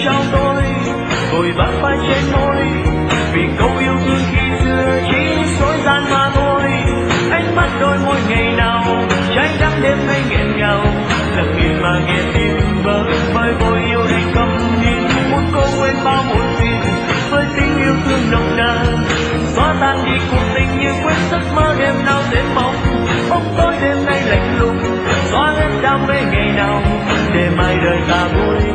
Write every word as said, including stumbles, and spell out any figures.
trao tôi vội vã phai trên môi, vì câu yêu thương khi xưa chỉ dối gian mà thôi. Ánh mắt đôi môi ngày nào trái đắng đêm nay nghẹn ngào, lặng im mà nghe tim vỡ vơi vội yêu đi câm nín. Muốn cô quên bao muộn phiền với tình yêu thương nồng nàn, xóa tan đi cuộc tình như quên giấc mơ đêm nào đến bóng. Bóng tối đêm nay lạnh lùng xóa hết đam mê ngày nào, để mai đời ta vui